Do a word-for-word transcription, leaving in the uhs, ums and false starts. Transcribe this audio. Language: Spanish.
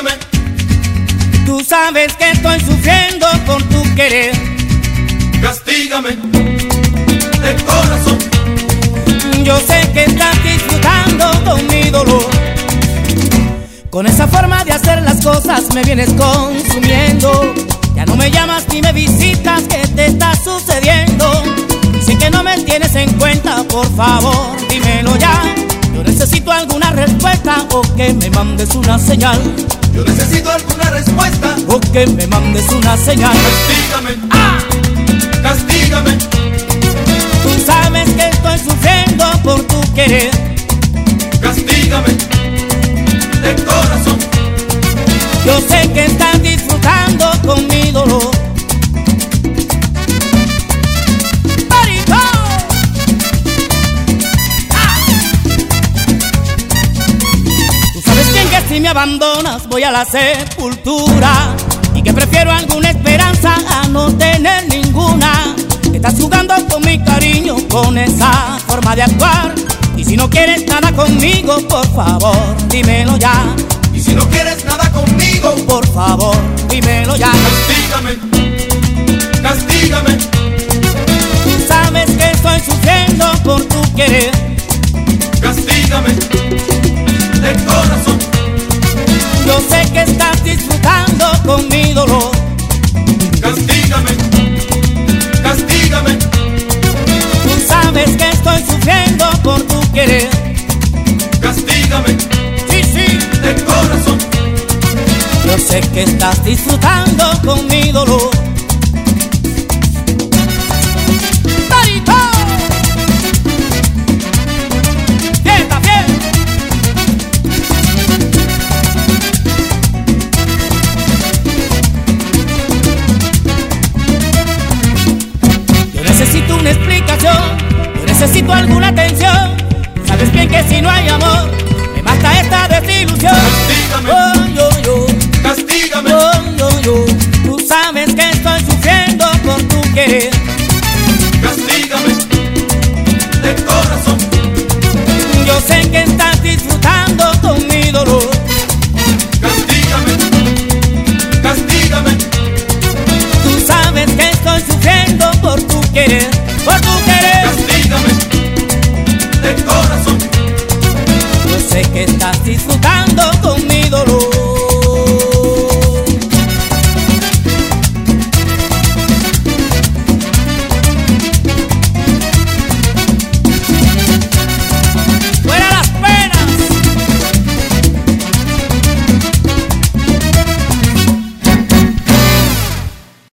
Castígame. Tú sabes que estoy sufriendo por tu querer. Castígame de corazón. Yo sé que estás disfrutando con mi dolor. Con esa forma de hacer las cosas me vienes consumiendo. Ya no me llamas ni me visitas, ¿qué te está sucediendo? Sé que no me tienes en cuenta, por favor, dímelo ya. Yo necesito alguna respuesta o que me mandes una señal. Yo necesito alguna respuesta o que me mandes una señal. Castígame, ¡ah! Castígame. Tú sabes que estoy sufriendo por tu querer. Castígame de corazón. Yo sé que estás disfrutando con mi dolor. ¡Marito! ¡Ah! Tú sabes bien que si me abandonas voy a la sepultura y que prefiero alguna esperanza a no tener ninguna. Estás jugando con mi cariño, con esa forma de actuar. Y si no quieres nada conmigo, por favor, dímelo ya. Y si no quieres nada conmigo, por favor, dímelo ya. Castígame, castígame. Tú sabes que estoy sufriendo por tu querer. Castígame de corazón. Yo sé que estás disfrutando con mi dolor. Castígame, castígame. Tú sabes que estoy sufriendo por tu querer. Castígame, sí, sí, de corazón. Yo sé que estás disfrutando con mi dolor. ¡Marito! ¡Bien, está bien! Yo necesito una explicación, yo necesito alguna atención. Sabes bien que si no hay amor, me mata esta desilusión. Castígame, oh, yo, yo. Castígame, oh, yo, yo. Tú sabes que estoy sufriendo por tu querer.